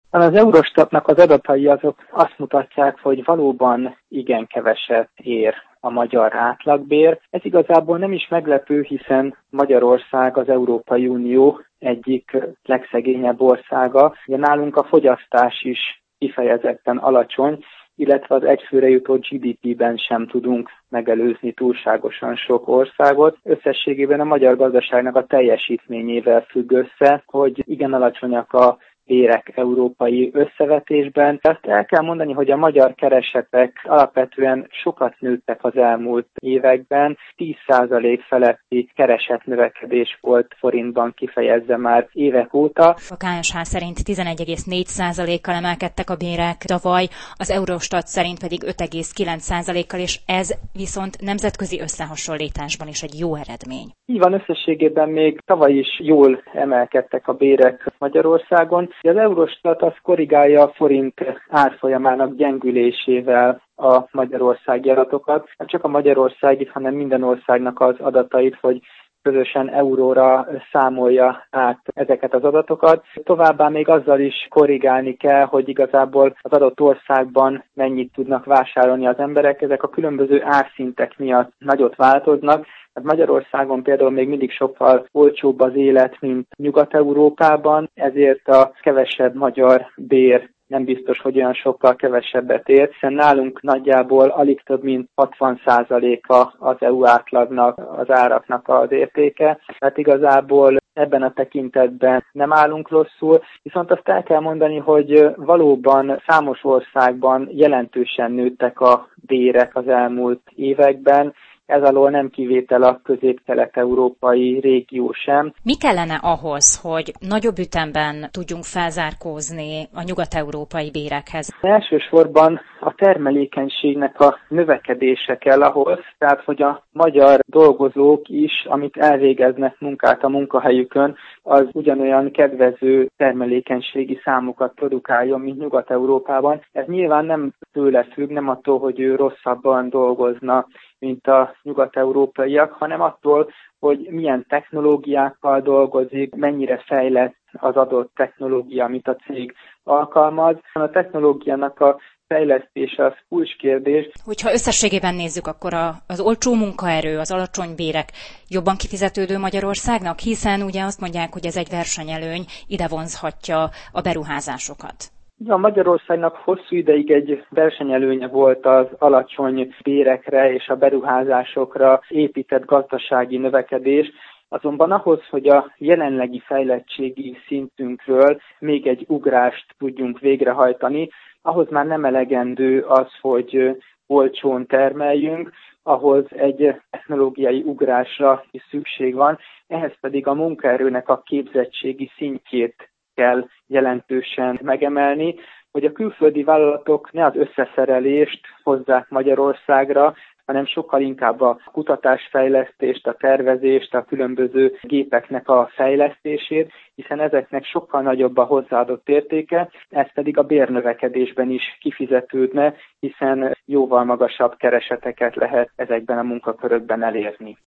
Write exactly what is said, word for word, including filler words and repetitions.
Az Eurostatnak az adatai azok azt mutatják, hogy valóban igen keveset ér a magyar átlagbér. Ez igazából nem is meglepő, hiszen Magyarország az Európai Unió egyik legszegényebb országa. Ugye nálunk a fogyasztás is kifejezetten alacsony, illetve az egyfőre jutó gé dé pében sem tudunk megelőzni túlságosan sok országot. Összességében a magyar gazdaságnak a teljesítményével függ össze, hogy igen alacsonyak a bérek európai összevetésben. Azt el kell mondani, hogy a magyar keresetek alapvetően sokat nőttek az elmúlt években. tíz százalék feletti keresetnövekedés volt forintban kifejezve már évek óta. A ká es há szerint tizenegy egész négy százalékkal emelkedtek a bérek tavaly, az Eurostat szerint pedig öt egész kilenc százalékkal, és ez viszont nemzetközi összehasonlításban is egy jó eredmény. Így van, összességében még tavaly is jól emelkedtek a bérek Magyarországon. Az Eurostat az korrigálja a forint árfolyamának gyengülésével a magyarországi adatokat. Nem csak a magyarországi, hanem minden országnak az adatait, hogy közösen euróra számolja át ezeket az adatokat. Továbbá még azzal is korrigálni kell, hogy igazából az adott országban mennyit tudnak vásárolni az emberek. Ezek a különböző árszintek miatt nagyot változnak. Magyarországon például még mindig sokkal olcsóbb az élet, mint Nyugat-Európában, ezért a kevesebb magyar bér nem biztos, hogy olyan sokkal kevesebbet ér, hiszen nálunk nagyjából alig több mint hatvan százaléka az é u átlagnak, az áraknak az értéke. Tehát igazából ebben a tekintetben nem állunk rosszul, viszont azt el kell mondani, hogy valóban számos országban jelentősen nőttek a bérek az elmúlt években. Ez alól nem kivétel a közép-kelet-európai régió sem. Mi kellene ahhoz, hogy nagyobb ütemben tudjunk felzárkózni a nyugat-európai bérekhez? Elsősorban a termelékenységnek a növekedése kell ahhoz, tehát hogy a magyar dolgozók is, amit elvégeznek munkát a munkahelyükön, az ugyanolyan kedvező termelékenységi számokat produkáljon, mint Nyugat-Európában. Ez nyilván nem tőle függ, nem attól, hogy ő rosszabban dolgozna, mint a nyugat-európaiak, hanem attól, hogy milyen technológiákkal dolgozik, mennyire fejlett az adott technológia, amit a cég alkalmaz. A technológiának a fejlesztése az kulcskérdés. Hogyha összességében nézzük, akkor a, az olcsó munkaerő, az alacsony bérek jobban kifizetődő Magyarországnak, hiszen ugye azt mondják, hogy ez egy versenyelőny, ide vonzhatja a beruházásokat. A Magyarországnak hosszú ideig egy versenyelőnye volt az alacsony bérekre és a beruházásokra épített gazdasági növekedés, azonban ahhoz, hogy a jelenlegi fejlettségi szintünkről még egy ugrást tudjunk végrehajtani, ahhoz már nem elegendő az, hogy olcsón termeljünk, ahhoz egy technológiai ugrásra is szükség van, ehhez pedig a munkaerőnek a képzettségi szintjét kell jelentősen megemelni, hogy a külföldi vállalatok ne az összeszerelést hozzák Magyarországra, hanem sokkal inkább a kutatásfejlesztést, a tervezést, a különböző gépeknek a fejlesztését, hiszen ezeknek sokkal nagyobb a hozzáadott értéke, ez pedig a bérnövekedésben is kifizetődne, hiszen jóval magasabb kereseteket lehet ezekben a munkakörökben elérni.